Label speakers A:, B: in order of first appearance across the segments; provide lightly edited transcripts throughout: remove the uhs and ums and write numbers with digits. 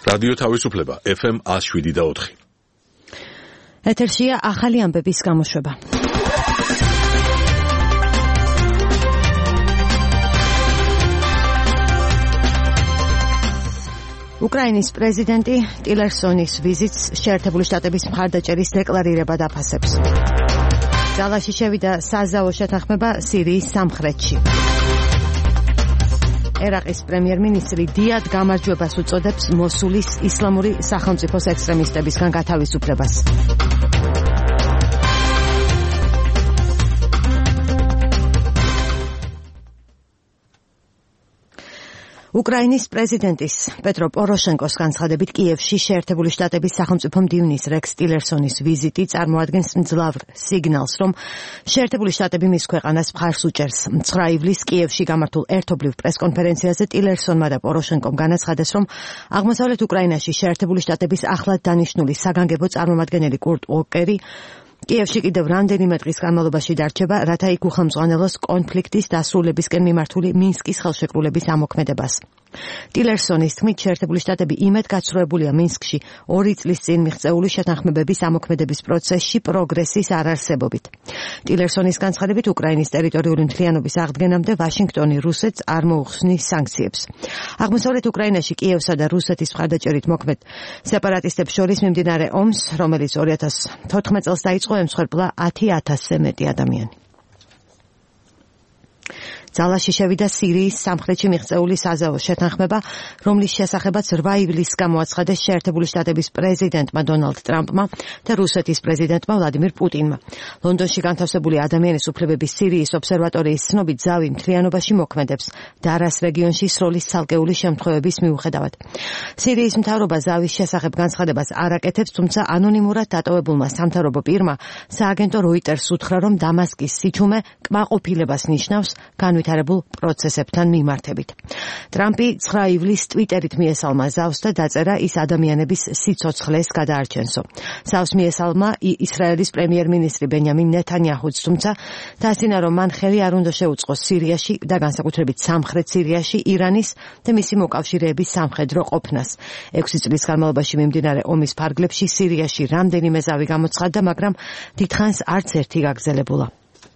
A: რადიო თავისუფლება FM 107.4.
B: ეთერშია ახალი ამბების გამოშვება. უკრაინის პრეზიდენტი ტილერსონის ვიზიტს შეერთებული შტატების მხარდაჭერის დეკლარირებად აფასებს. ძალაში შევიდა საზავო შეთანხმება სირიის სამხრეთში. ერაყის პრემიერ-მინისტრი დიად გამარჯვებას უწოდებს მოსულის ისლამური სახელმწიფოს ექსტრემისტებისგან გათავისუფლებას. უკრაინის პრეზიდენტის პეტრო პოროშენკოს განცხადებით კიევში შეერთებული შტატების სახელმწიფო მდივნის რექს ტილერსონის ვიზიტი წარმოადგენს მძლავრ სიგნალს, რომ შეერთებული შტატები მის ქვეყანას მხარს უჭერს. 9 ივლისს კიევში გამართულ ერთობლივ პრესკონფერენციაზე ტილერსონმა და პოროშენკომ განაცხადეს, რომ აღმოსავლეთ უკრაინაში შეერთებული შტატების ახლად დანიშნული საგანგებო წარმომადგენელი კურტ უოკერი კიევში კიდევ რამდენიმე დღის განმავლობაში დარჩება, რათა იქ უხელმძღვანელოს კონფლიქტის დასრულებისკენ მიმართული მინსკის ხელშეკრულების ამოქმედებას. ტილერსონის თქმით, შეერთებული შტატები იმედ გაცრუებულია მინსკში 2 წლის წინ მიღწეული შეთანხმებების ამოქმედების პროცესში პროგრესის არარსებობით. ტილერსონის განცხადებით, უკრაინის ტერიტორიული მთლიანობის აღდგენამდე ვაშინგტონი რუსეთს არ მოუხსნის სანქციებს. აღმოსავლეთ უკრაინაში კიევსა და რუსეთის მხარდაჭერით მოქმედ სეპარატისტებს შორის მიმდინარე ომს, რომელიც 2014 წელს დაიწყო, ემსხვერპლა 10,000-ზე მეტი ადამიანი. ძალაში შევიდა სირიის სამხრეთში მიღწეული საზავო შეთანხმება, რომლის შესახებაც 8 ივლისს გამოაცხადეს შეერთებული შტატების პრეზიდენტმა დონალდ ტრამპმა და რუსეთის პრეზიდენტმა ვლადიმირ პუტინმა. ლონდონში განთავსებული ადამიანის უფლებების სირიის ობსერვატორიის ცნობით, ზავი მთლიანობაში მოქმედებს დარას რეგიონში სროლის ცალკეული შემთხვევების მიუხედავად. სირიის მთავრობა ზავის შესახებ განცხადებას არ აკეთებს, თუმცა ანონიმურად დატოვებულმა სამთავრობო პირმა სააგენტო როიტერს უთხრა, რომ დამასკის სიჩუმე კმაყოფილებას ნიშნავს განვითარებულ პროცესებთან მიმართებით. ტრამპი 9 ივლისს ტვიტერით მიესალმა ზავს და დაწერა, ის ადამიანების სიცოცხლეს გადაარჩენსო. ზავს მიესალმა ისრაელის პრემიერ-მინისტრი ბენიამინ ნეთანიაჰუც, თუმცა დასძინა, რომ მან ხელი არ უნდა შეუწყოს სირიაში და განსაკუთრებით სამხრეთ სირიაში ირანის და მისი მოკავშირეების სამხედრო ყოფნას. 6 წლის განმავლობაში მიმდინარე ომის ფარგლებში სირიაში რამდენიმე ზავი გამოცხადდა, მაგრამ დიდხანს არც ერთი გაგრძელებულა.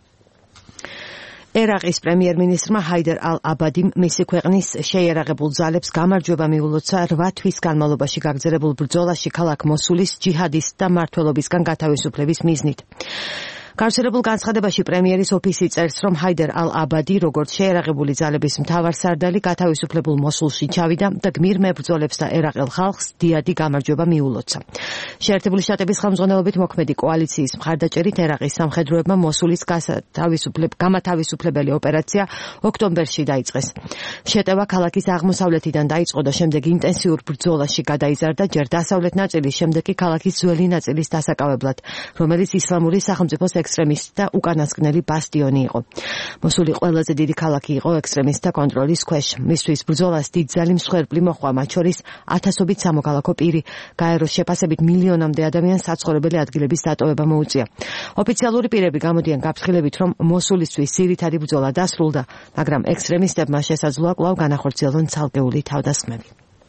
B: ერაყის პრემიერ-მინისტრმა ჰაიდერ ალ-აბადიმ მისი ქვეყნის შეიარაღებულ ძალებს გამარჯვება მიულოცა 8 თვის განმავლობაში გაგრძელებულ ბრძოლაში ქალაქ მოსულის ჯიჰადისტთა მმართველობისგან გათავისუფლების მიზნით. გავრცელებულ განცხადებაში პრემიერის ოფისი წერს, რომ ჰაიდერ ალ-აბადი, როგორც შეიარაღებული ძალების მთავარსარდალი, გათავისუფლებულ მოსულში ჩავიდა და გმირ მებრძოლებს და ერაყელ ხალხს დიადი გამარჯვება მიულოცა. შეერთებული შტატების ხელმძღვანელობით მოქმედი კოალიციის მხარდაჭერით ერაყის სამხედროებმა მოსულის გამათავისუფლებელი ოპერაცია ოქტომბერში დაიწყეს. შეტევა ქალაქის აღმოსავლეთიდან დაიწყო და შემდეგ ინტენსიურ ბრძოლაში გადაიზარდა, ჯერ დასავლეთ ნაწილის, შემდეგ კი ქალაქის ძველი ნაწილის დასაკავებლად, რომელიც ისლამური სახელმწიფოს ექსტრემისტთა უკანასკნელი ბასტიონი იყო. მოსული ყველაზე დიდი ქალაქი იყო ექსტრემისტთა კონტროლის ქვეშ. მისთვის ბრძოლას დიდძალი მსხვერპლი მოჰყვა, მათ შორის ათასობით სამოქალაქო პირი. გაეროს შეფასებით მილიონამდე ადამიანს საცხოვრებელი ადგილების დატოვება მოუწია. ოფიციალური პირები გამოდიან გაფრთხილებით, რომ მოსულისთვის ძირითადი ბრძოლა დასრულდა, მაგრამ ექსტრემისტებმა შესაძლოა კვლავ განახორციელონ ცალკეული თავდასხმები.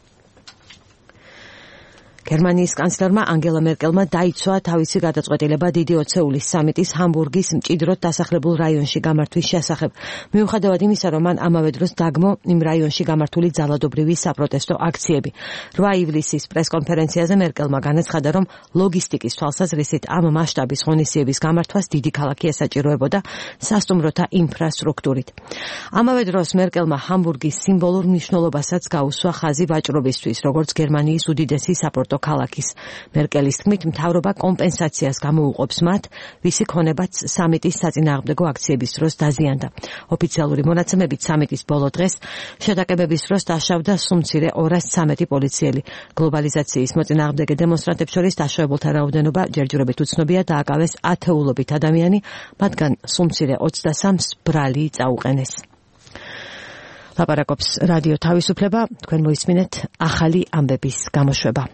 B: გერმანიის კანცლერმა ანგელა მერკელმა დაიცვა თავისი გადაწყვეტილება დიდი ოცეულის სამიტის ჰამბურგის მჭიდროდ დასახლებულ რაიონში გამართვის შესახებ. მიუხედავად იმისა, რომ მან ამავე დროს დაგმო იმ რაიონში გამართული ძალადობრივი საპროტესტო აქციები. 8 ივლისის პრესკონფერენციაზე მერკელმა განაცხადა, რომ ლოგისტიკის თვალსაზრისით ამ მასშტაბის ღონისძიების გამართვას დიდი ქალაქი ესაჭიროებოდა სასტუმროთა ინფრასტრუქტურით. ამავე დროს მერკელმა ჰამბურგის სიმბოლურ მნიშვნელობასაც გაუსვა ხაზი ვაჭრობისთვის, როგორც გერმანიის უდიდესი საპორტო ქალაქის. მერკელის თქმით, მთავრობა კომპენსაციას გამოუყოფს მათ, ვისი ქონებაც სამიტის საწინააღმდეგო აქციების დროს დაზიანდა. ოფიციალური მონაცემებით სამიტის ბოლო დღეს შეტაკებების დროს დაშავდა სულ მცირე 213 პოლიციელი. გლობალიზაციის მოწინააღმდეგე დემონსტრანტებს შორის დაშავებულთა რაოდენობა ჯერჯერობით უცნობია, დააკავეს ათეულობით ადამიანი, მათგან სულ მცირე 23-ს ბრალი წაუყენეს. ლაპარაკობს რადიო თავისუფლება, თქვენ მოისმინეთ ახალი ამბების გამოშვება.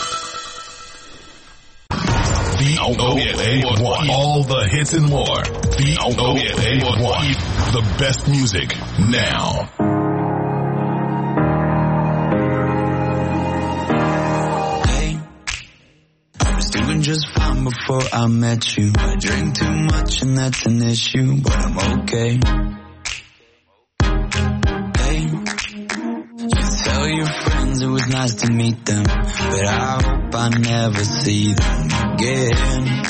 C: VOA1. All the hits and more.
A: VOA1. The best music now.
C: Hey, I was doing just fine before I met you. I drink too much and that's an issue, but I'm okay. Hey, you tell your friends it was nice to meet them, but I hope I never see them again.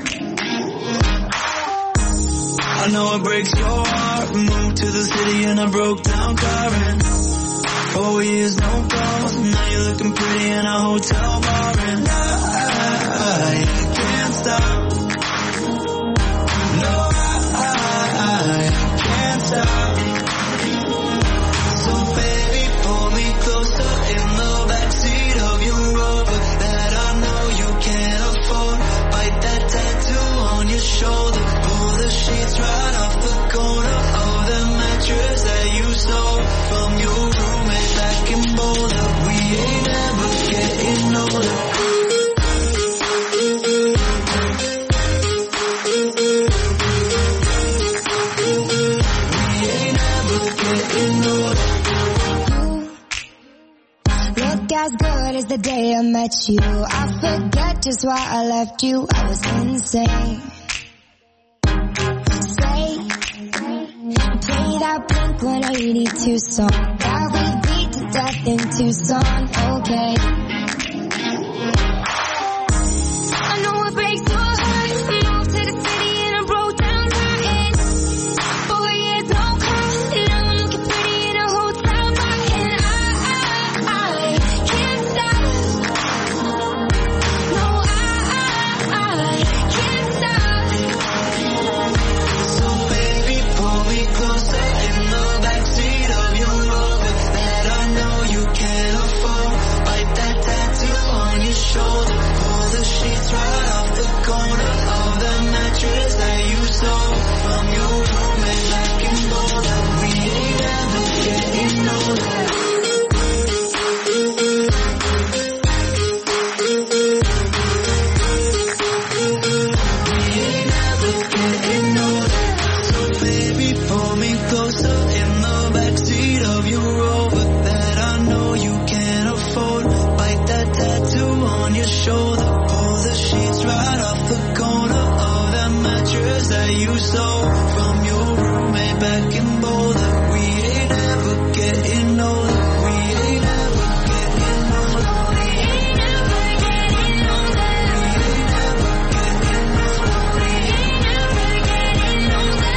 C: I know it breaks your heart. Moved to the city in a broke down car and 4 years no calls. Now you're looking pretty in a hotel bar and I can't stop. No, I can't stop. So baby, pull me closer in the backseat of your Rover that I know you can't afford. Bite that tattoo on your shoulder. The sheets right off the corner of the mattress that you stole from your roommate back in Boulder. We ain't ever getting older. We ain't ever getting older.
D: You look as good as the day I met you. I forget just why I left you. I was insane. Play that Blink-182 song that we beat to death in Tucson, okay. I know it breaks your heart. Moved to the city in a broke down car and 4 years no call. Now I'm looking pretty in a hotel bar and I can't stop. No, I can't stop.
C: So baby, pull me closer in the backseat of your Rover that I know you can't afford. Bite that tattoo on your shoulder. Pull the sheets right off the corner of the mattress that you stole from your roommate back in Boulder. We ain't ever getting older. We ain't ever getting older. So baby, pull me closer in the backseat of your Rover that I know you can't afford. Bite that tattoo on your shoulder. Pull the sheets right off the corner of that mattress that you stole from your roommate back in Boulder. We ain't ever getting older. We ain't ever getting older. We ain't ever getting older. We ain't ever getting older. We ain't ever getting older.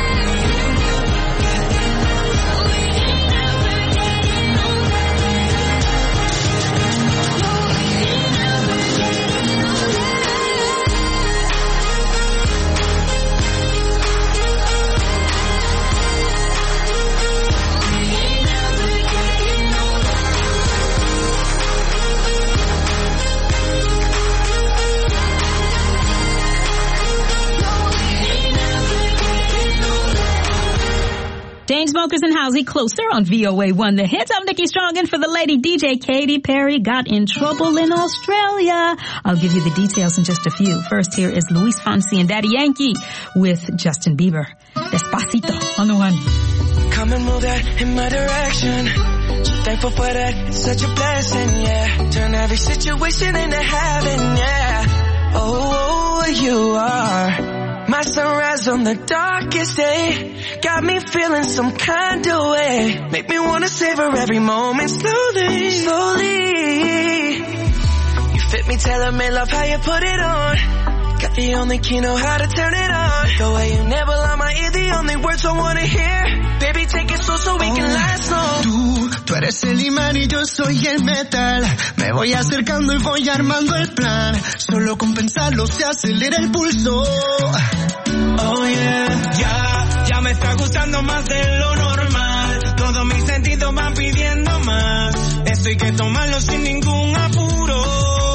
E: Chainsmokers and Halsey Closer on VOA1 The Hits. I'm Nikki Strong, and for the lady DJ, Katy Perry got in trouble in Australia. I'll give you the details in just a few. First, here is Luis Fonsi and Daddy Yankee with Justin Bieber. Despacito on the one.
C: Come and move that in my direction. So thankful for that, it's such a blessing, yeah. Turn every situation into heaven, yeah. Oh, you are my sunrise on the darkest day. Got me feeling some kind of way. Make me wanna savor every moment slowly, slowly. You fit me, tailor-made, love how you put it on. Got the only key, know how to turn it on. The way you never lie my ear, the only words I wanna hear. Baby, take it slow so we can last long.
F: Tú eres el imán y yo soy el metal. Me voy acercando y voy armando el plan. Solo con pensarlo se acelera el pulso.
C: Oh yeah, ya me está gustando más de lo normal. Todos mis sentidos van pidiendo más. Esto hay que tomarlo sin ningún apuro.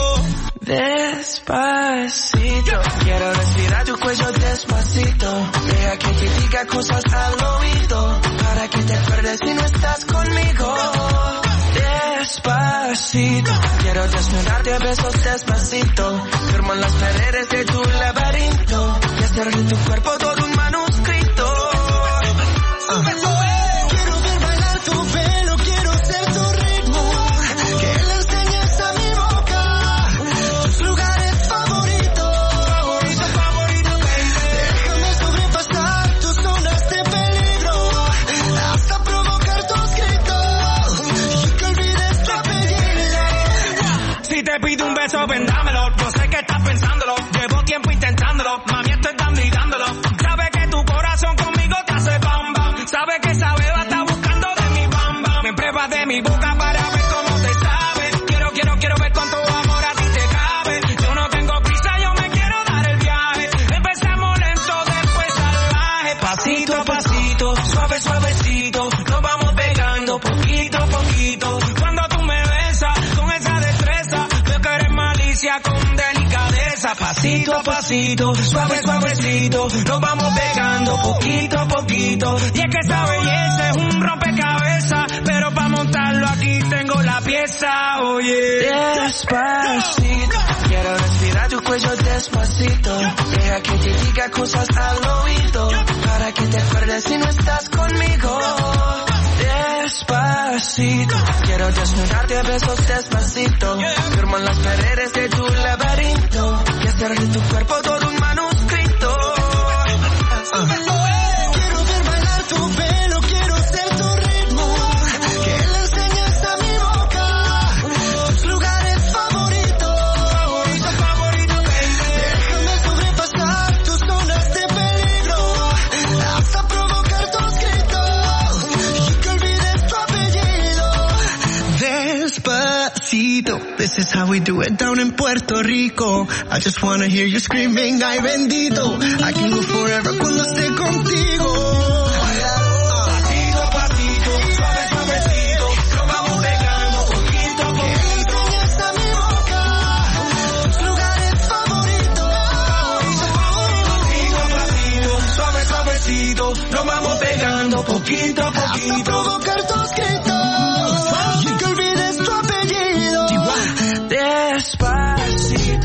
C: Despacito, quiero respirar tu cuello despacito. Deja que te diga cosas al oído, para que te acuerdes si no estás conmigo. Despacito, quiero desnudarte a besos despacito. Firmo en las paredes de tu laberinto y hacer de tu cuerpo todo un manuscrito. pasito a pasito, suave suavecito, nos vamos pegando poquito a poquito. Y es que esa belleza es un rompecabezas, pero para montarlo aquí tengo la pieza, oye. Despacito, quiero respirar tu cuello despacito. Deja que te diga cosas al oído, para que te acuerdes si no estás conmigo. Despacito, quiero desnudarte a besos despacito. Firmo en las paredes de tu laberinto y hacer de tu cuerpo todo un manuscrito.
F: Quiero ver bailar tu pelo, quiero ser tu ritmo, que le enseñes a mi boca tus lugares favoritos. Déjame sobrepasar tus zonas de peligro, hasta provocar tus gritos y que olvides tu apellido. Despacito, this is how we do it down in Puerto Rico. I just wanna hear you screaming, ay bendito. I can go forever cuando esté contigo.
C: Pasito a pasito, suave suavecito, nos vamos pegando poquito a poquito.
F: Enseñas a mi boca tus lugares favoritos.
C: Pasito a pasito, suave suavecito, nos vamos pegando poquito a
F: Hasta
C: poquito.
F: provocar tus gritos y que olvides tu apellido.
C: Despacito.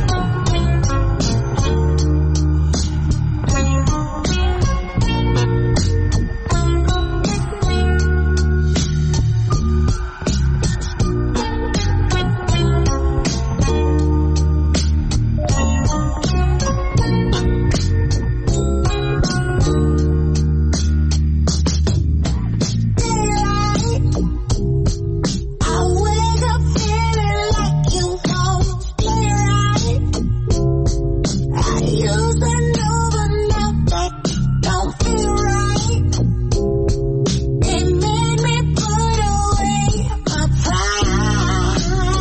D: I wake up feeling like you won't be right. I used to know, but now that don't feel right. It made me put away my pride.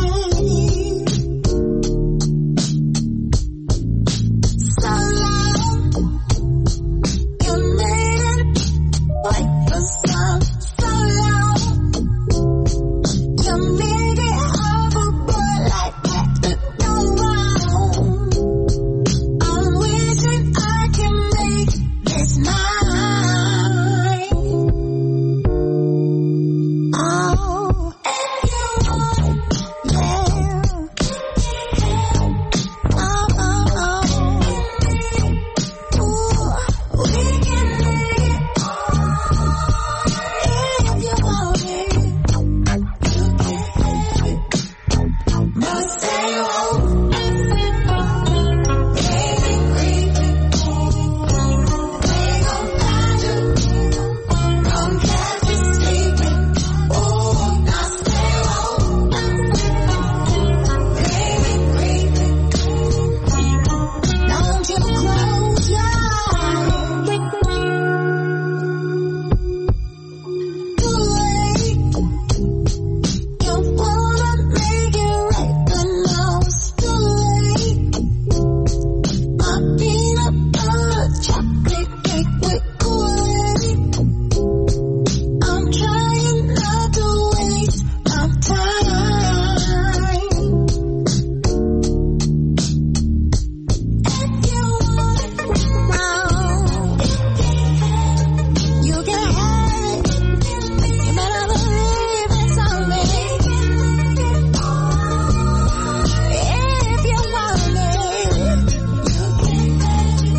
D: So long, you made it wait for some so long. You made it hard for a boy like that to go wrong. I'm wishing I can make this mine. Oh, if you want, yeah. Ooh, we can make it. If you want it. Must say oh, baby, creepy. We gon' find you, gon' catch you sleeping. Oh, now stay oh, baby, creepy. Don't you close your eyes. Too late. You wanna make it right, but now it's too late. My peanut butter chocolate cake with Kool-Aid. I'm trying not to waste my time. If you want it now, you can have it. You better believe it's on me. If you want it, you can have it.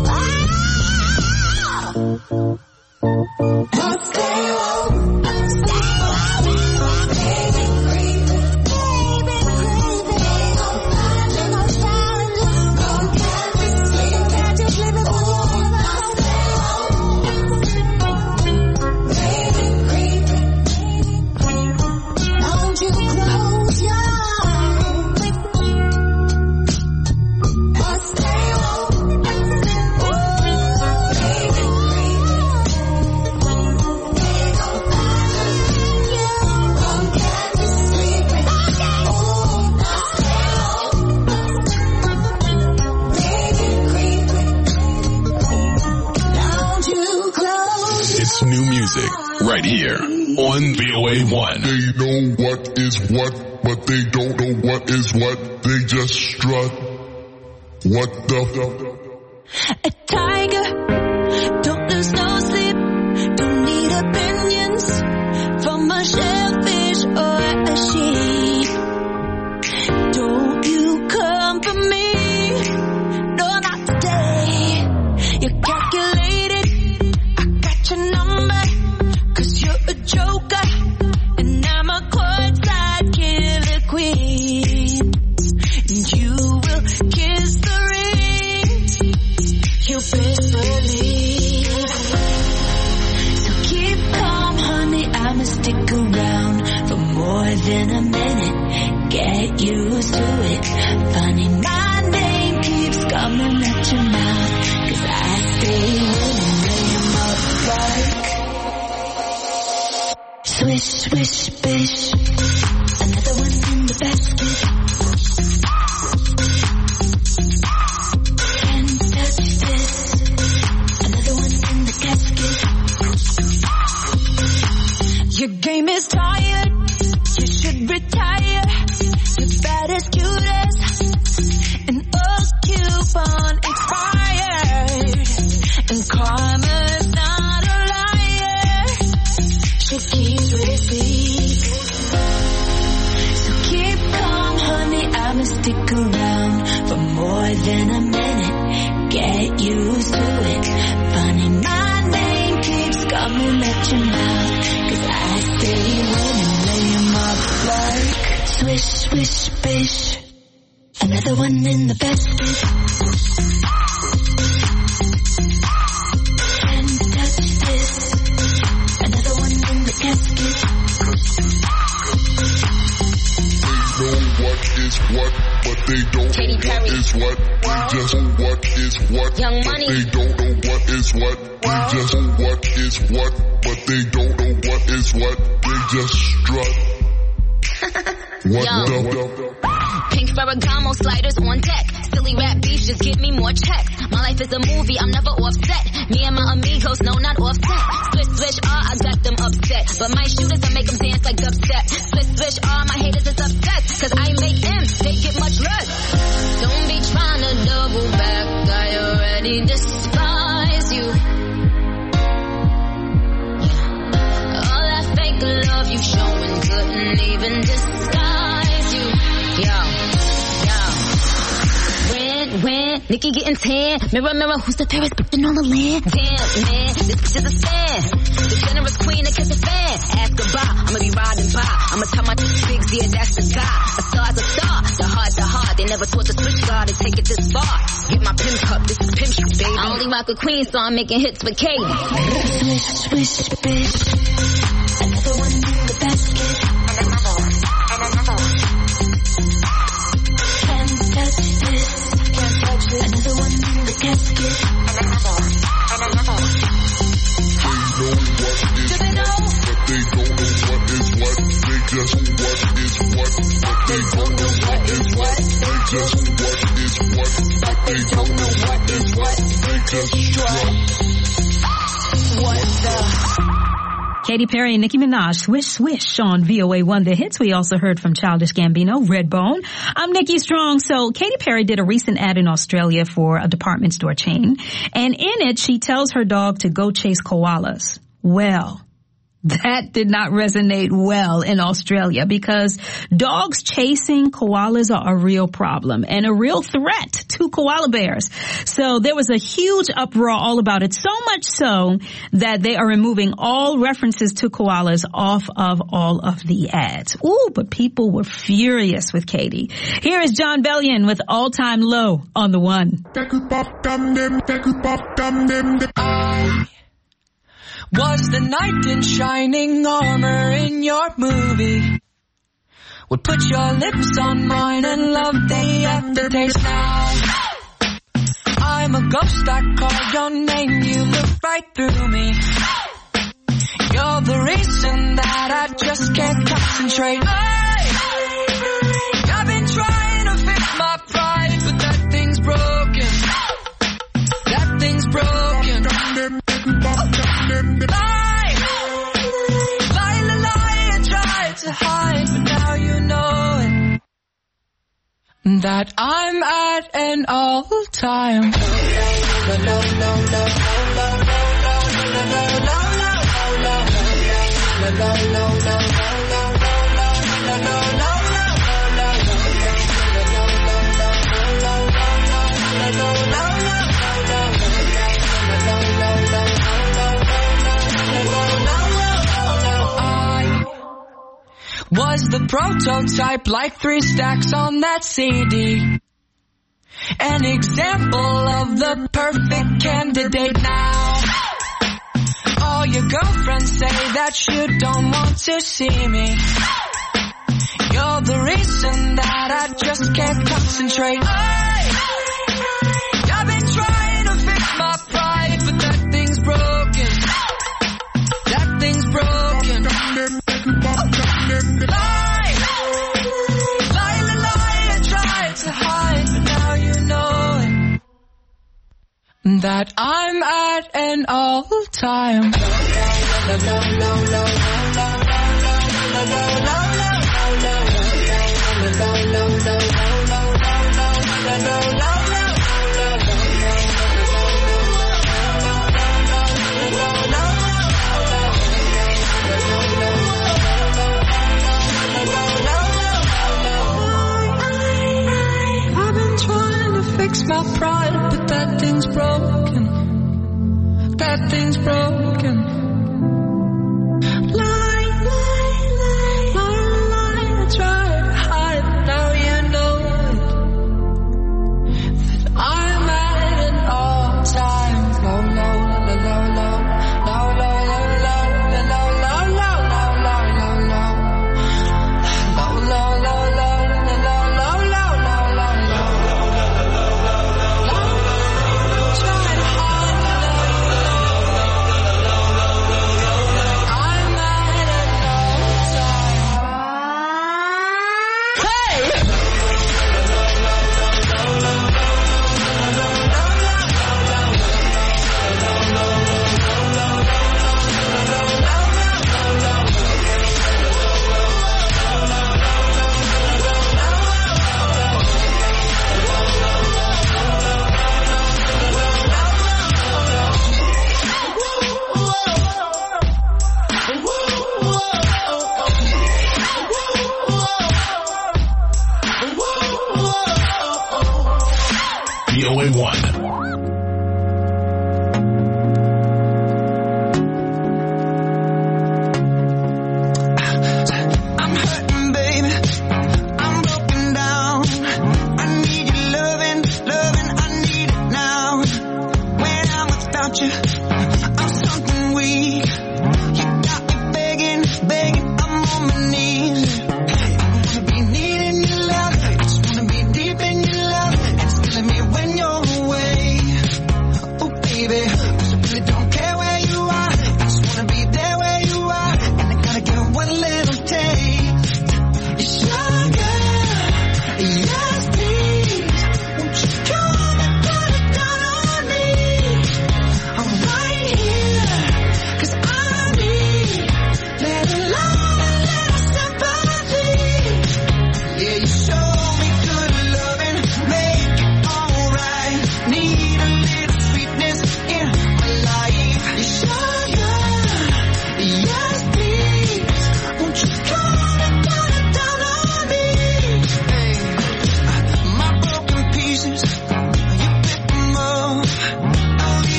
D: But stay woke, baby, creepy, baby, creepy. Gon' find you, gon' find you, gon' catch you sleeping, catch you sleeping, ooh. Now stay woke, baby, creepy. Don't you close your eyes. But stay woke, ooh, baby, creepy. They gon' find you, gon' catch you sleeping. Ooh, now stay woke, baby, creepy. Don't you close your
A: It's new music right here on VOA1.
G: They know what is what, but they don't know what is what. They just strut.
A: What the?
C: A tiger, don't lose no sleep, don't need opinions from a shellfish or a sheep. Don't you come for me, no not today. You're calculated, I got your number, 'cause you're a joker, and I'm a courtside killer queen. And you will kiss the ring you best believe. So keep calm, honey, I'ma stick around for more than a minute. Get used to it. Funny, my name keeps coming at your mouth, 'cause I stay winning, lay 'em up like swish, swish, bish. Another one in the basket. Can't touch this. Another one in the casket. Your game is tired. You should retire. You're bad as cute as an old coupon expired. And karma's not a liar. She keeps receipts. So keep calm, honey, I'ma stick around for more than a minute. Get used to it. Funny, my name keeps coming at your mouth, 'cause I stay winning, lay 'em up like swish, swish, bish. Another one in the basket. Can't touch this. Another one in the casket.
A: They know what is what, but they don't
D: Katy
A: know
D: Perry.
A: what is what. They just know what is what,
D: Young
A: but
D: Money.
A: they don't know what is what. They just know what is what, but they don't know what is what. They just strut. What
D: Yo.
A: the?
D: Pink Ferragamo sliders on deck. Silly rap beef, just give me more checks. My life is a movie, I'm never offset. Me and my amigos, no, not offset. Swish, swish, I got them upset. But my shooters, I make them dance like dubstep. Swish, swish, my haters is upset. 'Cause I make them, they get much less. Don't be trying to double back, I already despise you. All that fake love you showing couldn't even disguise you. Yo. When Nikki getting tan, mirror, mirror, who's the fairest bitch in all the land? Damn, man, this bitch is a fan. The generous queen that kiss a fan. Ask goodbye, I'ma be riding by. I'ma tell my bigs, yeah, that's the guy. A star's a star, the heart, they never taught the switch guard to take it this far. Get my pimp cup, this is pimp shit, baby. I only rock a queen, so I'm making hits for Katy.
C: Swish, swish, bish. Another one in the basket. And another one. Can't touch this. Another one in the casket. And another one.
A: They know what is what, but they don't know what is what. They just know what is what, but they don't know what is what. They just know what is what, but they don't know what is what. They just strut.
C: What the?
E: Katy Perry and Nicki Minaj, Swish Swish on VOA1 The Hits. We also heard from Childish Gambino, Redbone. I'm Nikki Strong. So Katy Perry did a recent ad in Australia for a department store chain. And in it, she tells her dog to go chase koalas. Well, that did not resonate well in Australia because dogs chasing koalas are a real problem and a real threat to koala bears. So there was a huge uproar all about it, so much so that they are removing all references to koalas off of all of the ads. Ooh, but people were furious with Katy. Here is John Bellion with All Time Low on the One.
G: Was the knight in shining armor in your movie? Would put your lips on mine and love the aftertaste now. I'm a ghost, I call your name, you look right through me. You're the reason that I just can't concentrate. I've been trying to fix my pride, but that thing's broken. That thing's broken. Lie, I tried to hide, but now you know it. that I'm at an all-time. Was the prototype like 3 stacks on that CD? An example of the perfect candidate now. All your girlfriends say that you don't want to see me. You're the reason that I just can't concentrate. I've been trying to fix my pride, but that thing's broken. That thing's broken. Lie, I tried to hide, but now you know it. That I'm at an all-time. Fix my pride, but that thing's broken. That thing's broken. Lie, I try to hide, now you know it. That I'm at an all-time low. I'm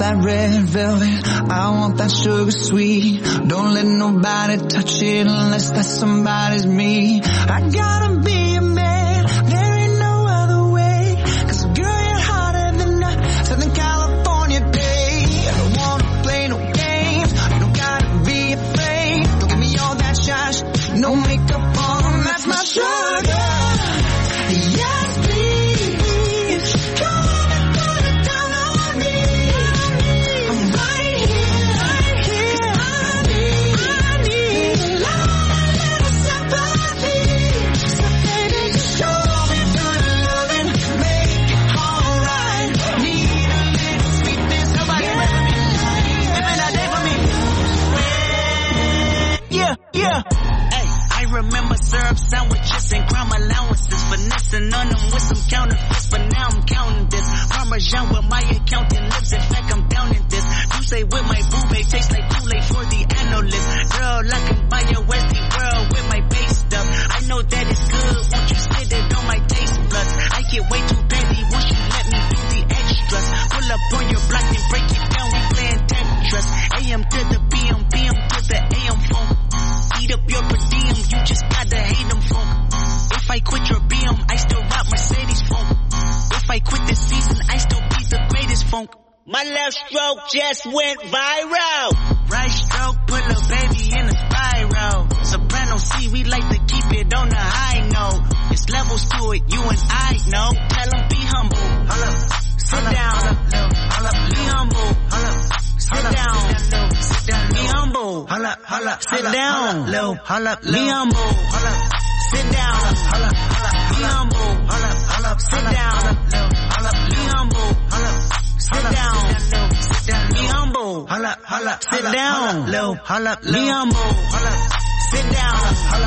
F: that red velvet, I want that sugar sweet. Don't let nobody touch it unless that somebody's me. I gotta be a man, there ain't no other way. 'Cause girl, you're hotter than a Southern California day. I don't wanna play no games, you don't gotta be afraid. Don't give me all that shush, no makeup on, that's my sugar. Yes, please, come and put it down on me. I'm right here, 'cause I need a little sympathy. So baby, just show me good loving, make it alright. Need a little sweetness, nobody ever me. Living that day for me. Yeah, yeah.
H: Hey, I remember syrup sandwiches and crime allowances, finessing on them with some counterfeits, but now I'm counting this. Parmesan with my accountant lips, in fact I'm down in this. You say with my boo babe, tastes like Kool-Aid for the analyst. Girl, I can buy your Westie world with my base stuff. I know that it's good, won't you spit it on my taste buds? I get way too petty once you let me do the extras. Pull up on your block and break it down, we playing Tetris. AM to the PM, PM to the AM phone. Eat up your per diem, you just gotta hate them funk. If I quit your BM, I still rock Mercedes funk. If I quit this season, I still be the greatest funk. My left stroke just went viral. Right stroke put a baby in a spiral. Soprano C, we like to keep it on the high note. It's levels to it, you and I know. Tell them be humble. Sit down. Be humble. Sit down. Be humble. Sit down. Be humble. Sit down. Be humble. Sit down. Be humble. Sit down. Be humble. Sit down. Be humble. Sit down.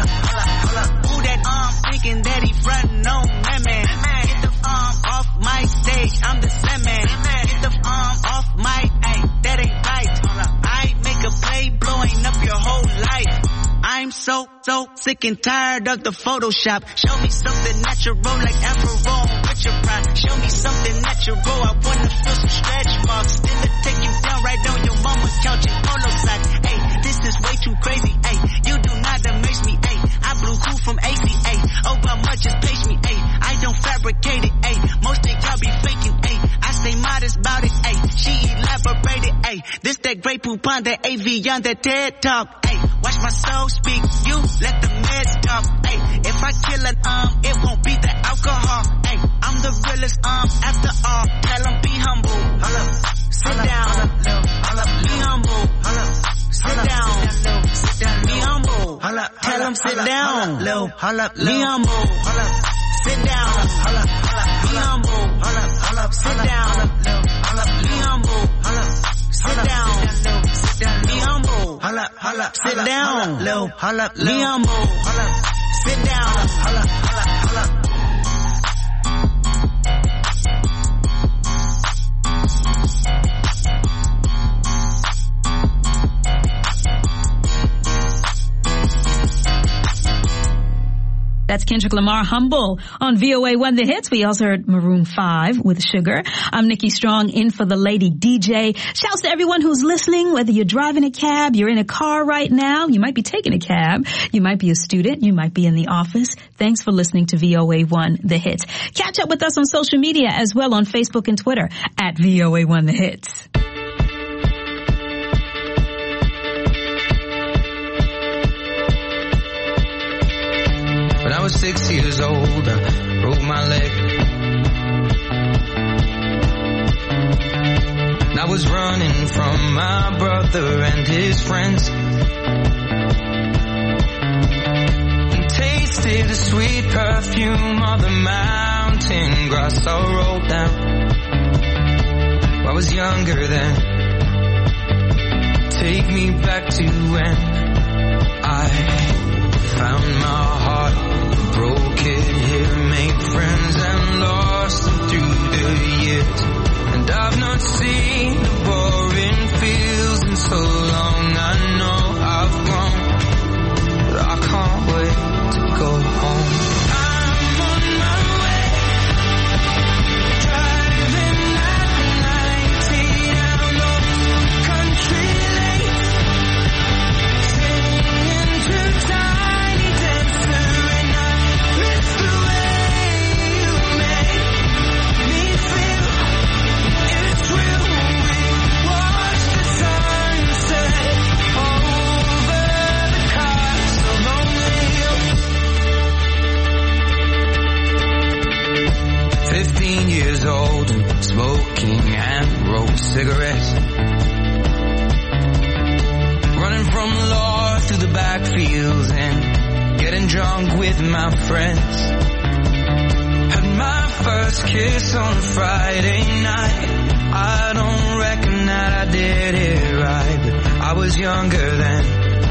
H: Who that thinking that he frontin' on man? Get the off my stage, I'm the Sandman. Get the off my, ay, that ain't right. I make a play blowing up your whole life. I'm so sick and tired of the Photoshop. Show me something natural like Afro with your pride. Show me something natural, I wanna feel some stretch marks. Then to take you down right on your mama's couch in polo socks. Hey, this is way too crazy, hey, you do not amaze me, hey. I blew cool from ACA, Obama just page me, hey. I don't fabricate it, hey, most of y'all be faking, hey. I stay modest about it, hey, she elaborated, hey. This that great poop on that AV on that TED Talk, hey. Watch my soul speak, you let the meds talk, hey. If I kill an it won't be the alcohol, hey. I'm the realest after all. Tell them be humble. Sit down. Be humble. Sit down. Be humble. Tell them sit down. Be humble. Sit down. Be humble. Sit down. Be humble. Sit down. Be humble. Sit down. Be humble. Sit down.
E: That's Kendrick Lamar, Humble, on VOA1 The Hits. We also heard Maroon 5 with Sugar. I'm Nikki Strong, in for the lady DJ. Shouts to everyone who's listening, whether you're driving a cab, you're in a car right now, you might be taking a cab, you might be a student, you might be in the office. Thanks for listening to VOA1 The Hits. Catch up with us on social media as well, on Facebook and Twitter at VOA1 The Hits.
I: When I was 6 years old, I broke my leg. And I was running from my brother and his friends. And tasted the sweet perfume of the mountain grass I rolled down. I was younger then. Take me back to when I found my heart, broke it here, made friends and lost them through the years. And I've not seen the boring fields in so long. I know I've grown, but I can't wait to go home. I'm on my way, driving at 90 down the and roll cigarettes. Running from the law through the backfields and getting drunk with my friends. Had my first kiss on a Friday night. I don't reckon that I did it right, but I was younger then.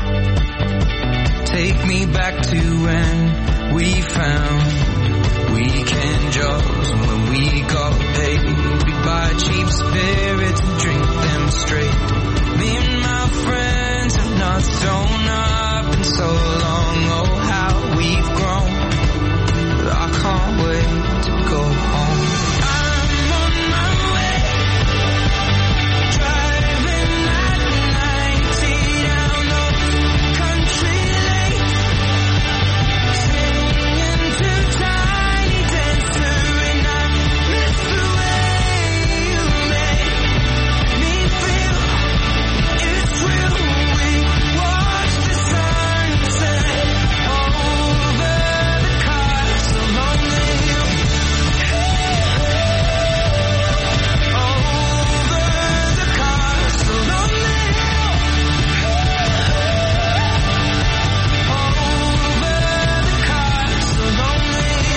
I: Take me back to when we found weekend jobs when we got paid. We'd buy cheap spirits and drink them straight. Me and my friends have not thrown up in so long. Oh, how we've grown. But I can't wait to go home. I'm on my way, driving at 90 down those country lanes, singing to Tiny Dancer, and I miss the way you make me feel. It's real. We watch the sunset over the castle on the hill. Over the castle on the hill. Over the castle on the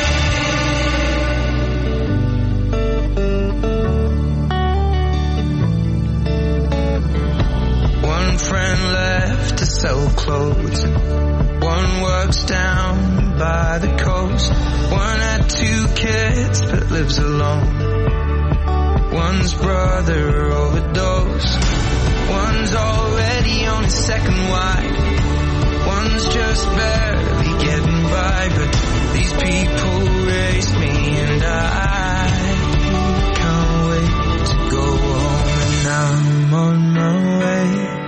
I: hill. One friend left to sell clothes. One works down by the coast. One had 2 kids but lives alone. One's brother overdosed. One's already on his second wife. One's just barely getting by. But these people raised me and I can't wait to go home. And I'm on my way.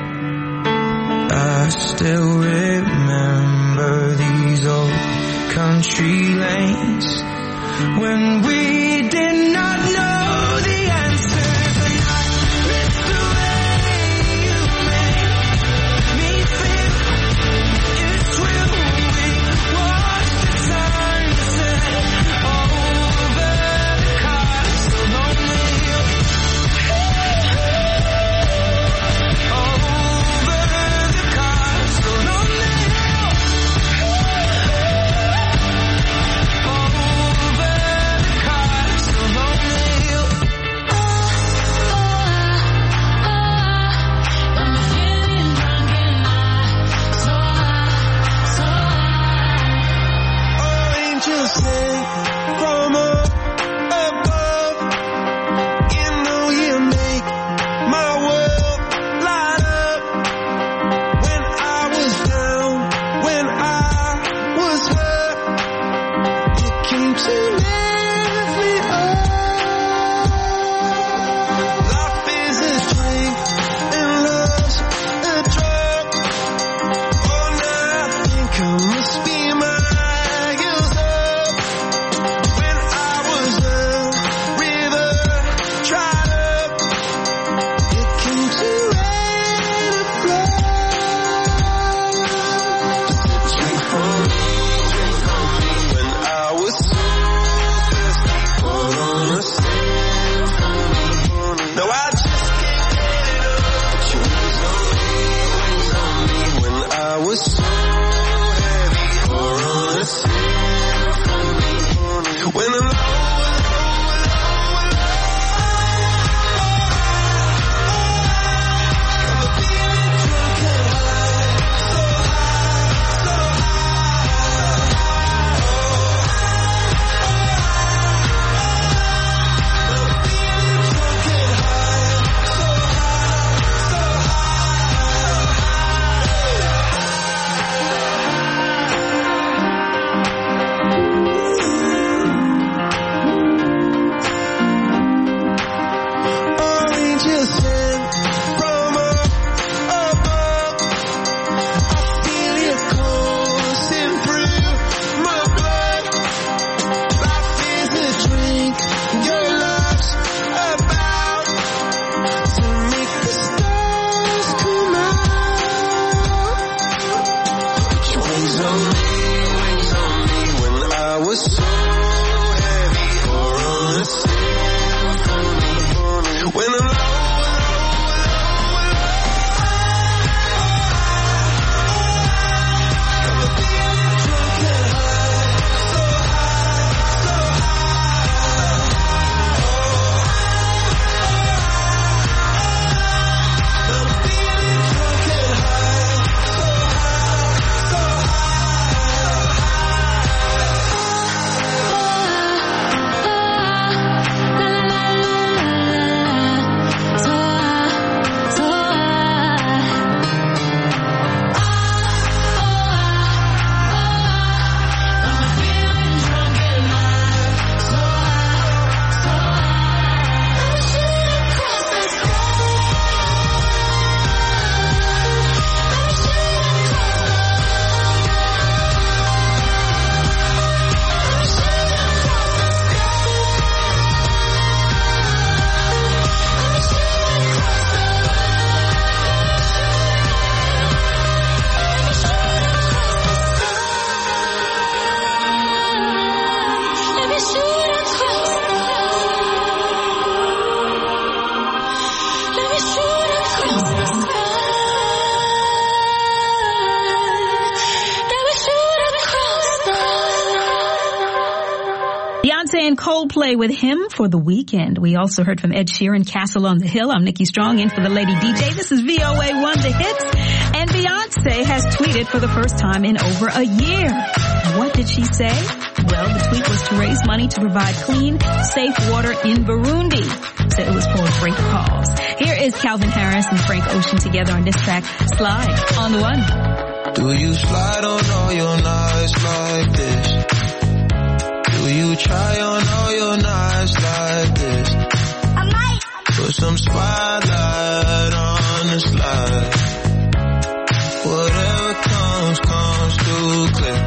I: I still remember these old country lanes when we did not know the answers, and I miss the way you make me feel. It's real. We watch the sunset over the castle on the hill. Over the castle on the hill. Over the castle on the hill.
D: I'm feeling drunk and high, so high, so high.
C: Oh, angels sing from up above. You know you make my world light up. When I was down, when I was hurt, you came to lift me up. Life is a drink and love's a drug. Oh, now I think I must be miles up. When I was a river dried up, you came to rain and flood. Drink from me when I was so thirsty. Pour on a symphony. No, I just can't get it up. Put your wings on me when I was so heavy. Pour on a symphony. When I'm low, I'm feeling drunk and high, so high, so high. I'm feeling drunk and high, so angels sing from up above. I feel your coursing through my blood. Life is a drink, your love's about to make the stars come out. Put your wings on me when I was so heavy. Pour on a symphony.
E: and Coldplay with Him for the Weekend. We also heard from Ed Sheeran, Castle on the Hill. I'm Nikki Strong in for the Lady DJ. This is VOA 1 The Hits. And Beyonce has tweeted for the first time in over a year. What did she say? Well, the tweet was to raise money to provide clean, safe water in Burundi. Said it was for a great cause. Here is Calvin Harris and Frank Ocean together on this track, Slide on the One.
I: Do you slide on all your nights like this? Do you try on all your nights like this?
D: I might.
I: Put some spotlight on the slide. Whatever comes through clear.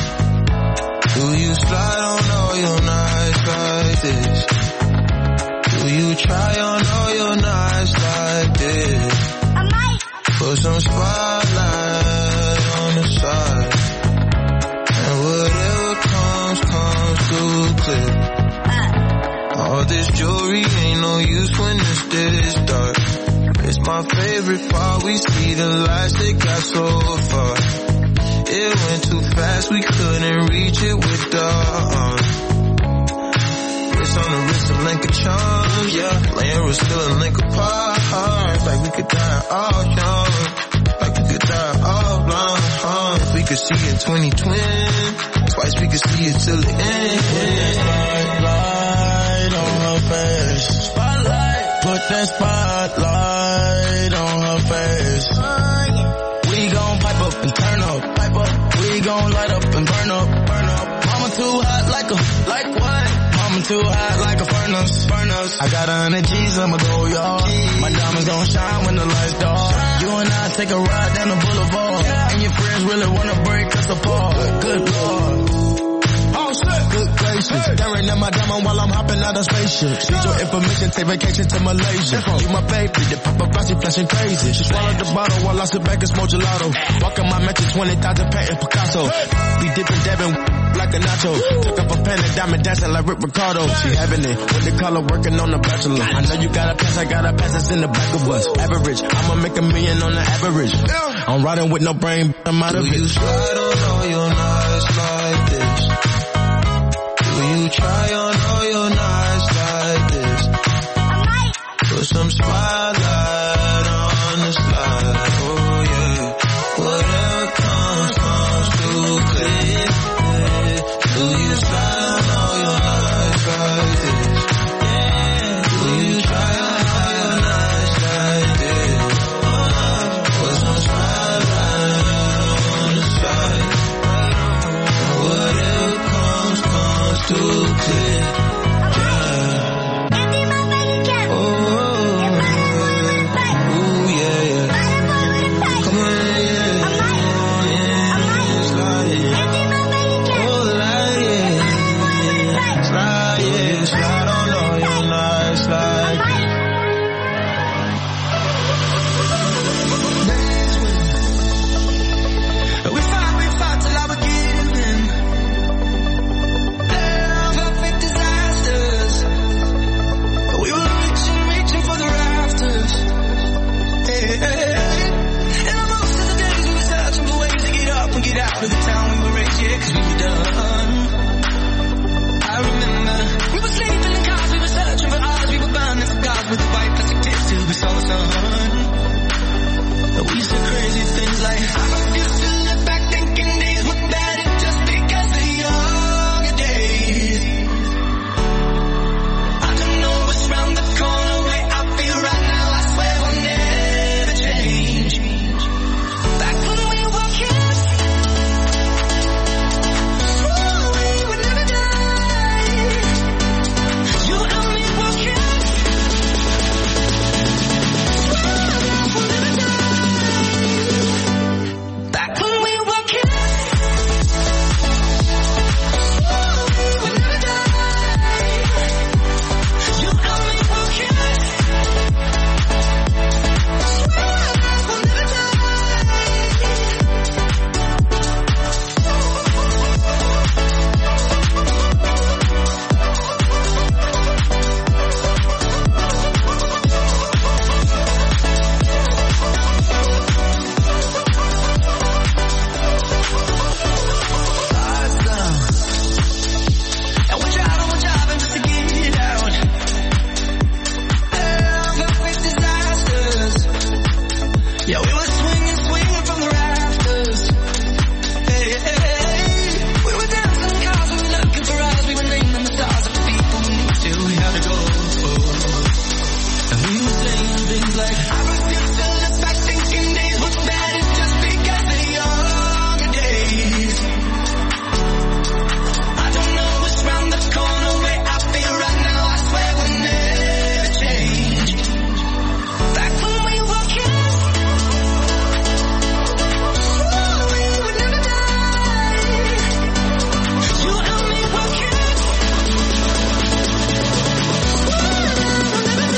I: Do you slide on all your nights like this? Do you try on all your nights like this?
D: I might.
I: Put some spotlight on the side. And whatever comes through clear. All this jewelry ain't no use when it's this dark. It's my favorite part, we see the lights that got so far. It went too fast, we couldn't reach it with the arm. It's on the wrist, a link of charms, yeah. Laying was still a link apart. Like we could die all young. Like we could die all blind. If we could see in 2020, twice we could see it till the end. Spotlight on her face. Spotlight. Put that spotlight on her face. We gon' pipe up and turn up, pipe up. We gon' light up and burn up, burn up. Mama too hot like what? Mama too hot like a furnace, furnace. I got 100 G's, I'ma go, y'all. My diamonds gon' shine when the lights dark. You and I take a ride down the boulevard. And your friends really wanna break us apart. Good Lord. Oh shit. Good gracious. Staring at my diamond while I'm hopping out of spaceship. Need your information, take vacation to Malaysia. You my baby, the paparazzi flashing crazy. She swallowed the bottle while I sit back and smoke gelato. Walking my mansion, 20,000 painting Picasso. Be dipping, dabbing like a nacho. Took up a pen and diamond dancing like Rick Ricardo. She having it with the color working on the bachelor. I know you got a pass, I got a pass that's in the back of us. Average, I'ma make $1 million on the average. I'm riding with no brain, I'm out of it. Do you slide on all your nights like this? Do you try on all your nights like this?
D: I might.
I: Put some spotlight on the slide. Oh yeah. Whatever comes through clear. Do you slide on all your nights like this? Do you try on all your nights like this? Put some spotlight on the slide. Whatever comes through clear.
D: Empty my bank account.
I: Oh, yeah, yeah. Come on, yeah. Slide, yeah.
D: Empty my bank account.
I: Oh, slide, yeah. Slide, yeah. Slide on all your nights like this.
F: We fought till I was giving. Perfect disasters. We were reaching for the rafters. Hey, hey, hey. And most of the days we were searching for ways to get up and get out of the town we were raised, yeah, 'cause we were done. I remember we were sleeping in cars, we were searching for ours, we were burning cigars with the white plastic tips till we saw the sun. We said crazy things like, I refuse to look back thinking these were better just because of younger days. I don't know what's round the corner, way I feel right now, I swear I'll never change. Back when we were kids, swore we would never die. You and me were kids, swore love would never die.
C: hear you saying things like, I refuse to look back thinking days were better just because of younger days. I don't know what's round the corner where I feel right now, I swear we'll never change. Back when we were kids, we would never die. You and me were kids, we'll never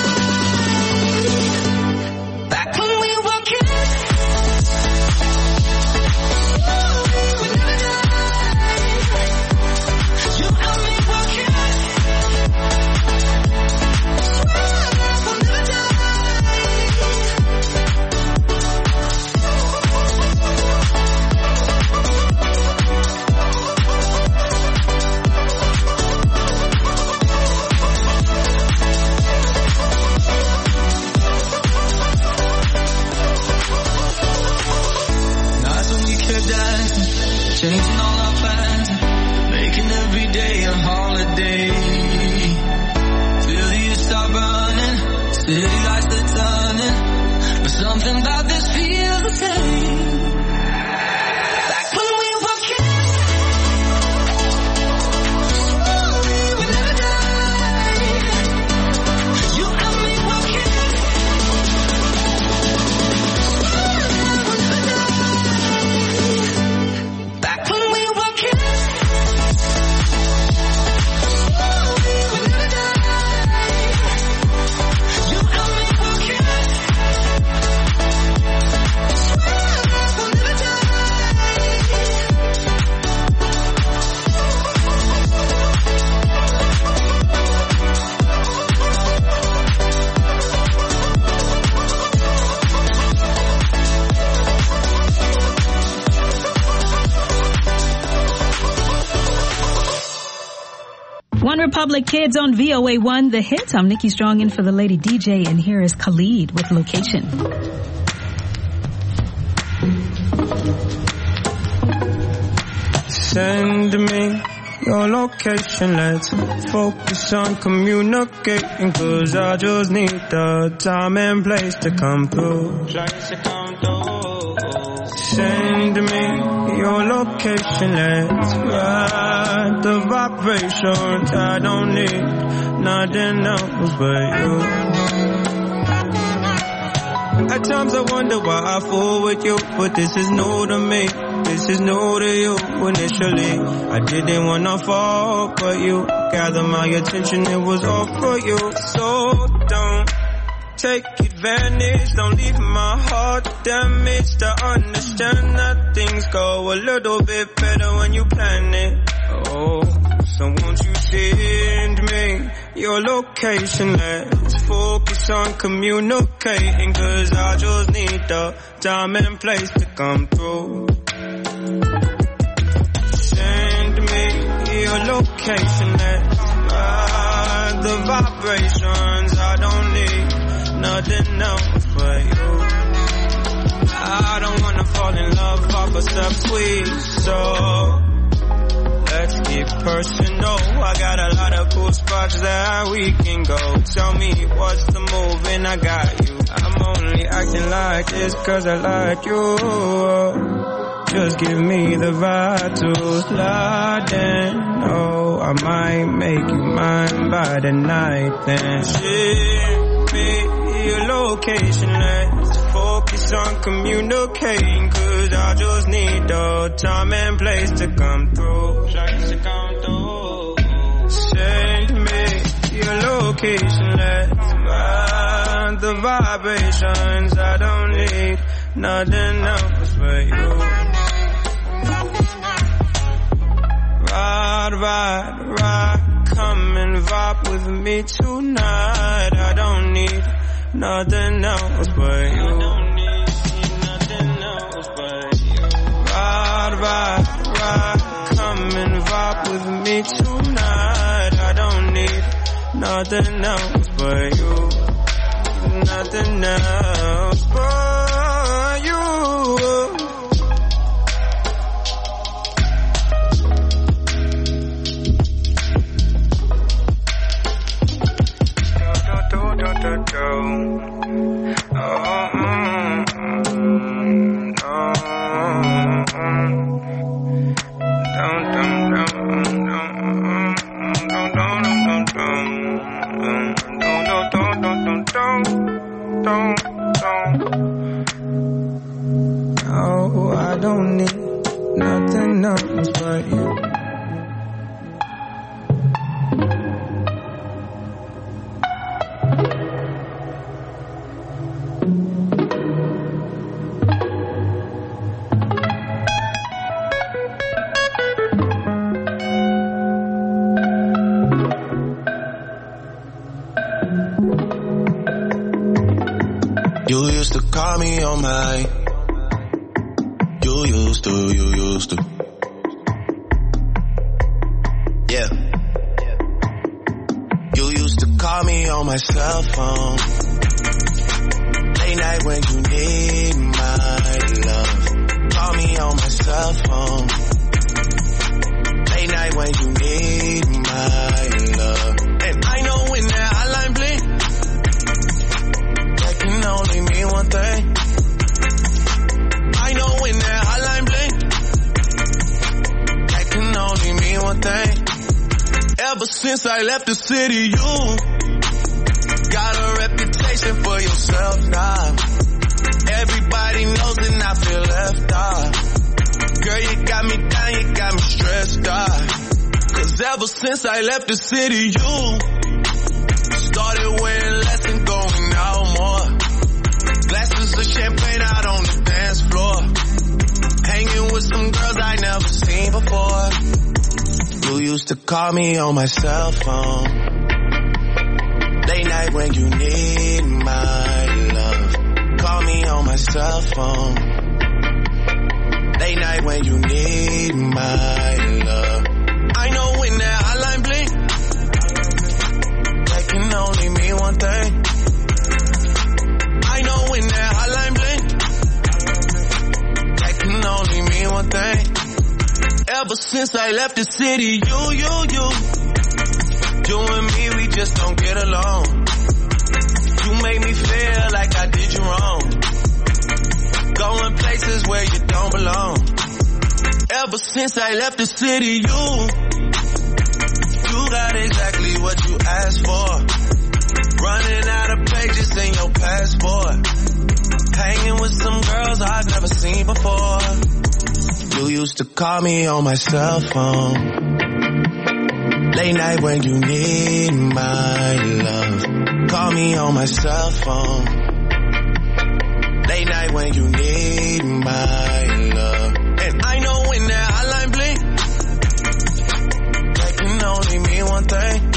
C: die. Back when we were kids, we would never die. You and me were kids, we'll never die. Nights when we kept dancing, changing all our plans, making every day a holiday. Feel the years start running, city lights are turning, but something about this feels the same. Back when we were kids, we would never die. You and me were kids, we'll never die. Back when we were kids, we would never die. You and me were kids, we'll never die.
E: One Republic Kids on VOA1 The Hits. I'm Nikki Strong in for the Lady DJ, and here is Khalid with Location.
I: Send me your location, let's focus on communicating, cause I just need the time and place to come through. Send me your location, let's ride the vibrations. I don't need nothing else but you. At times I wonder why I fool with you, but this is new to me. This is new to you. Initially, I didn't wanna fall, but you gathered my attention, it was all for you. So don't take advantage, don't leave my heart damaged. I understand that things go a little bit better when you plan it. Oh, so won't you send me your location? Let's focus on communicating, cause I just need the time and place to come through. Send me your location, let's ride the vibrations. I don't need nothing else but you. I don't wanna fall in love off a sub-tweet, so let's get personal. I got a lot of cool spots that we can go. Tell me what's the move and I got you. I'm only acting like this cause I like you. Just give me the vibe to slide in. Oh, I might make you mine by the night then. Ship me your location, let's focus on communicating, cause I just need the time and place to come through. Send me your location, let's ride the vibrations. I don't need nothing else but you. Ride, ride, ride, come and vibe with me tonight. I don't need nothing else but you. Ride, ride, ride, come and vibe with me tonight. I don't need nothing else but you. Nothing else but you. Oh, I don't need nothing else but you.
J: You used to call me on my. You used to. Yeah. You used to call me on my cell phone. Late night when you need my love. Call me on my cell phone. Late night when you need my love. And I know when that hotline blink, that can only mean one thing. I know when that hotline blink, that can only mean one thing. Ever since I left the city, you got a reputation for yourself now. Everybody knows and I feel left out. Girl, you got me down, you got me stressed out. Cause ever since I left the city, you started wearing less and going out more. Glasses of champagne out on the dance floor. Hanging with some girls I never seen before. You used to call me on my cell phone. Late night when you need my love. Call me on my cell phone. Late night when you need my love. I know when that hotline blink, that can only mean one thing. I know when that hotline blink, that can only mean one thing. Ever since I left the city, you and me, we just don't get along. You make me feel like I did you wrong. Going places where you don't belong. Ever since I left the city, you got exactly what you asked for. Running out of pages in your passport. Hanging with some girls I've never seen before. You used to call me on my cell phone. Late night when you need my love. Call me on my cell phone. Late night when you need my love. And I know when that hotline blink, that can only mean one thing.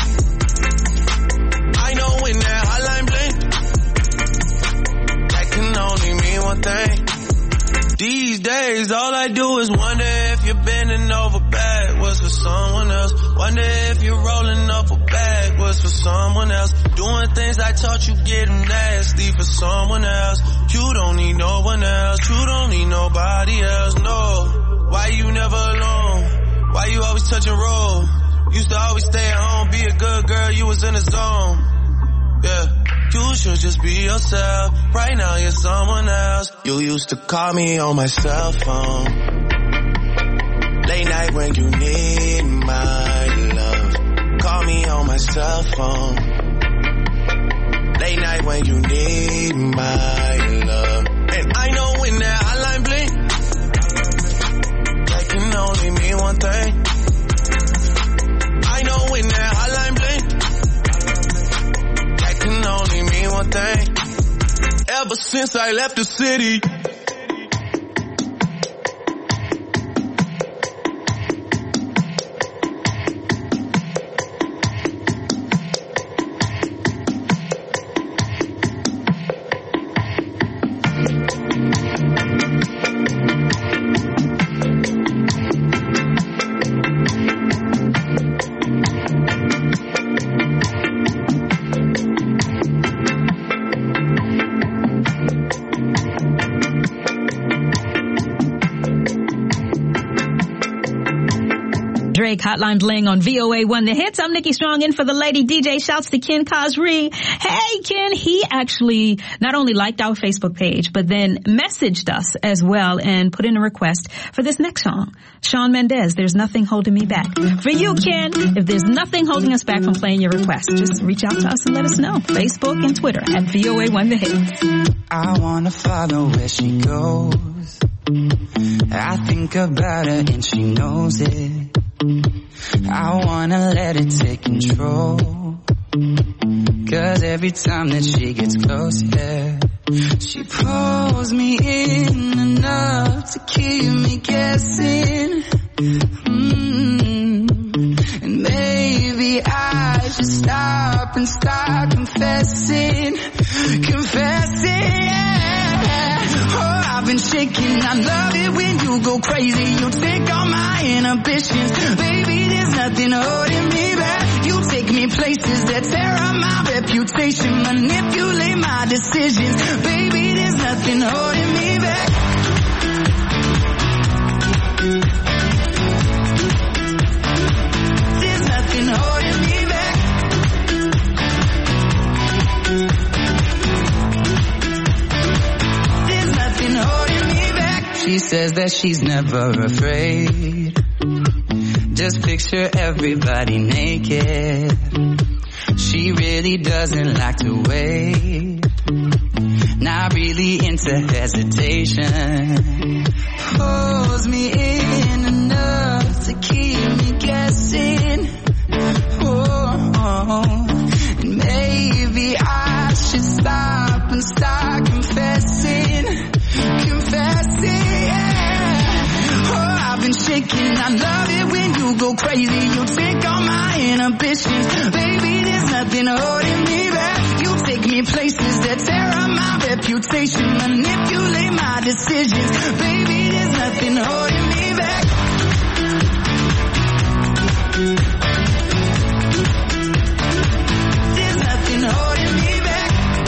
J: I know when that hotline blink, that can only mean one thing. These days, all I do is wonder if you're bending over backwards for someone else. Wonder if you're rolling up a backwards for someone else. Doing things I taught you getting nasty for someone else. You don't need no one else. You don't need nobody else, no. Why you never alone? Why you always touching roll? Used to always stay at home, be a good girl, you was in the zone. Yeah. You should just be yourself. Right now you're someone else. You used to call me on my cell phone. Late night when you need my love. Call me on my cell phone. Late night when you need my love. And I know when that hotline blink, that can only mean one thing. I know when that hotline blink, can only mean one thing. Ever since I left the city,
E: break. Hotline Bling on VOA1 The Hits. I'm Nikki Strong in for the lady DJ. Shouts to Ken Cosry. Hey, Ken, he actually not only liked our Facebook page, but then messaged us as well and put in a request for this next song. Shawn Mendes, There's Nothing Holding Me Back. For you, Ken, if there's nothing holding us back from playing your request, just reach out to us and let us know. Facebook and Twitter at VOA1 The Hits.
F: I wanna follow where she goes. I think about her and she knows it. I wanna let it take control. 'Cause every time that she gets close, yeah, she pulls me in enough to keep me guessing. And maybe I should stop and start confessing, yeah. Oh, I've been shaking. I love it when you go crazy. You take all my inhibitions. Baby, there's nothing holding me back. You take me places that tear up my reputation, manipulate my decisions. Baby, there's nothing holding me back. There's nothing holding me back. There's nothing holding me back. She says that she's never afraid. Just picture everybody naked. She really doesn't like to wait. Not really into hesitation. Pulls me in enough to keep me guessing. Oh, and maybe I should stop and start confessing, yeah. Oh, I've been shaking. I love it when you go crazy. You take all my inhibitions. Baby, there's nothing holding me back. You take me places that tear up my reputation, manipulate my decisions. Baby, there's nothing holding me back. There's nothing holding me back.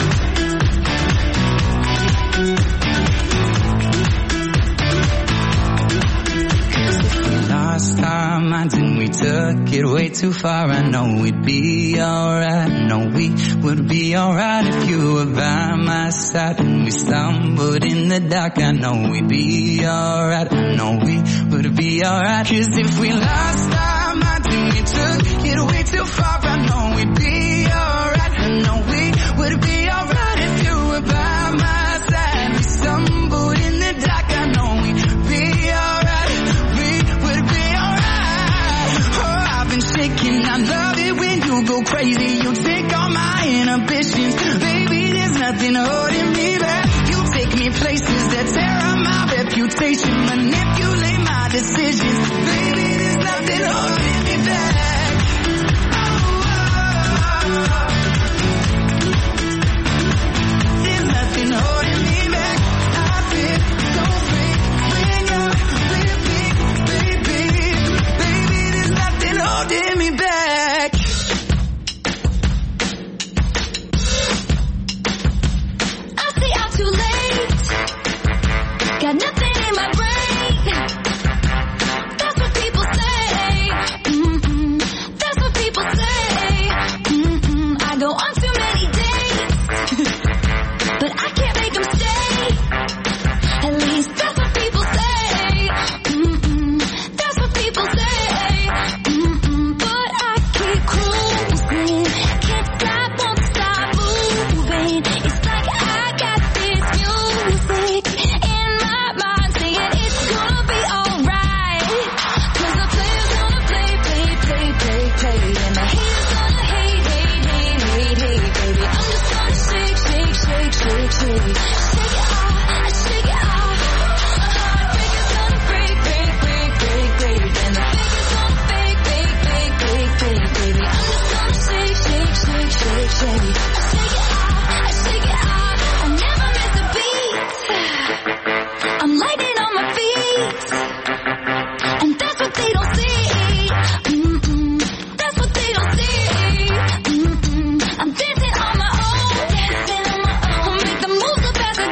F: Lost our minds and we took it way too far. I know we'd be alright. I know we would be alright if you were by my side. And we stumbled in the dark. I know we'd be alright. I know we would be alright. 'Cause if we lost our minds and we took it way too far, I know we'd be alright. I know we would be alright if you were by my side. We stumbled in the dark. I know we'd be alright. Shaking. I love it when you go crazy. You take all my inhibitions. Baby, there's nothing holding me back. You take me places that tear up my reputation, manipulate my decisions. Baby, there's nothing holding me back. There's nothing holding me back. I feel so free when you're with me, baby. Baby, there's nothing holding me back.
D: I say I'm too late. Got nothing in my brain. That's what people say. That's what people say. I go on too many dates, but I can't make them stay. At least that's what people say. That's what people say. But I keep cruising, can't stop, won't stop moving. It's like I got this music in my mind saying it's gonna be alright. 'Cause the player's gonna play, and the haters gonna hate, baby. I'm just gonna shake. Shake it off. Heartbreaker's gonna break, and the faker's gonna fake, baby. I'm just gonna shake. I shake it off. I never miss a beat. I'm lighting on my feet, and that's what they don't see. That's what they don't see. I'm dancing on my own. Make the moves so fast I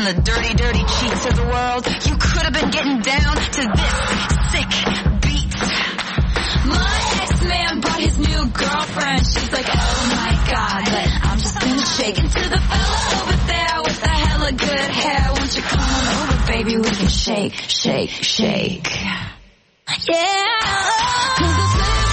K: the dirty, dirty cheats of the world. You could have been getting down to this sick beat. My ex-man brought his new girlfriend. She's like, oh my God, but I'm just gonna shake into the fella over there with the hella good hair. Won't you come on over, baby? We can shake, shake, shake. Yeah. 'Cause the